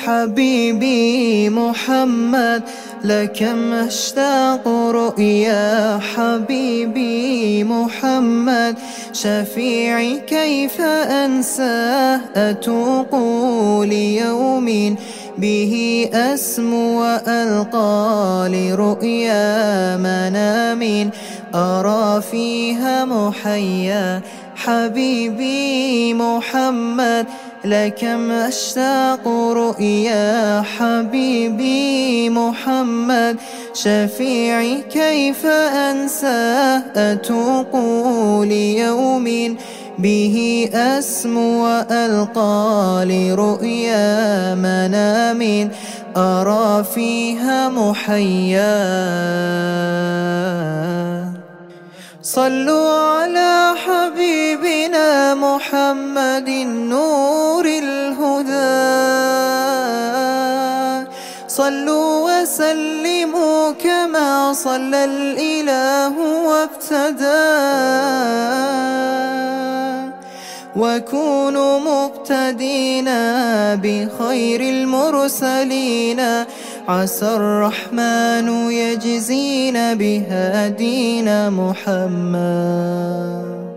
حبيبي محمد لكم أشتاق رؤيا حبيبي محمد شفيعي كيف أنساه أتوق ليوم به أسمو وألقى لرؤيا منام أرى فيها محيا حبيبي محمد لكم أشتاق رؤيا حبيبي محمد شفيعي كيف أنساه أتوق ليوم به أسمو وألقى لرؤيا منام أرى فيها محيا صلوا على حبيبنا محمد نور الهدى صلوا وسلموا كما صلى الإله وابتدى وكونوا مقتدين بخير المرسلين عسى الرحمن يجزينا بهدينا محمد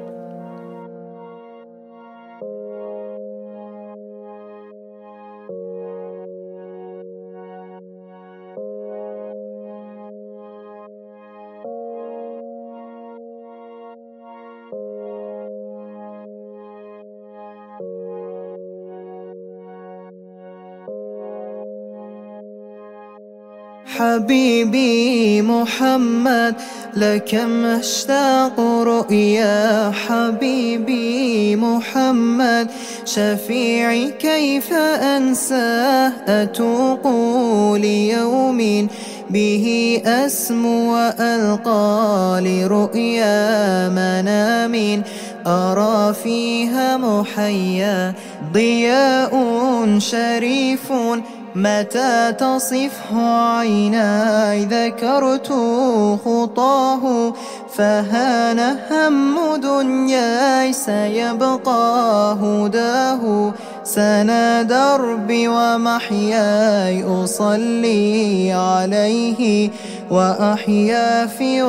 حبيبي محمد لكم أشتاق رؤيا حبيبي محمد شفيعي كيف أنساه أتوق ليوم به أسمو وألقى لرؤيا منام أرى فيها محيا ضياء شريف متى تصفه عيناي ذكرت خطاه فهان هم دنياي سيبقى هداه سنا دربي ومحياي أصلي عليه وأحيا في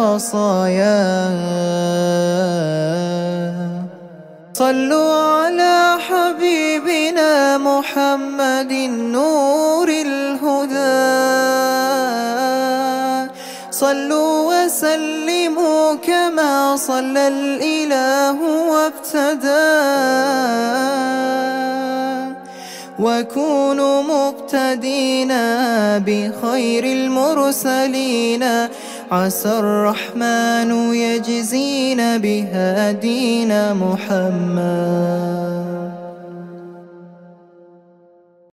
وصاياه صلوا على حبيبنا محمد نور الهدى صلوا وسلموا كما صلى الإله وابتدى وكونوا مقتدين بخير المرسلين عسى الرحمن يجزينا بهدينا محمد